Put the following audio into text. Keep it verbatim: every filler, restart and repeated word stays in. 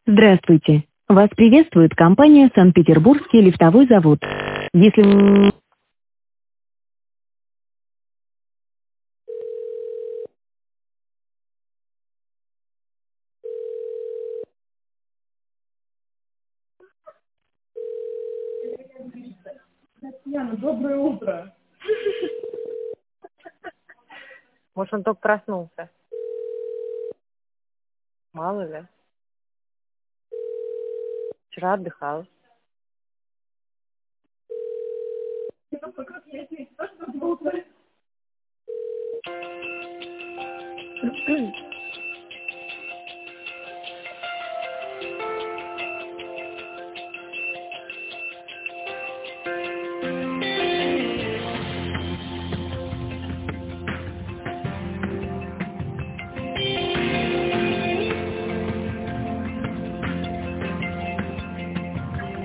Здравствуйте. Вас приветствует компания «Санкт-Петербургский лифтовой завод». Если... вы- Яна, доброе утро. Может, он только проснулся. Мало ли. Вчера отдыхал. Это как я тебе тоже доброе утро.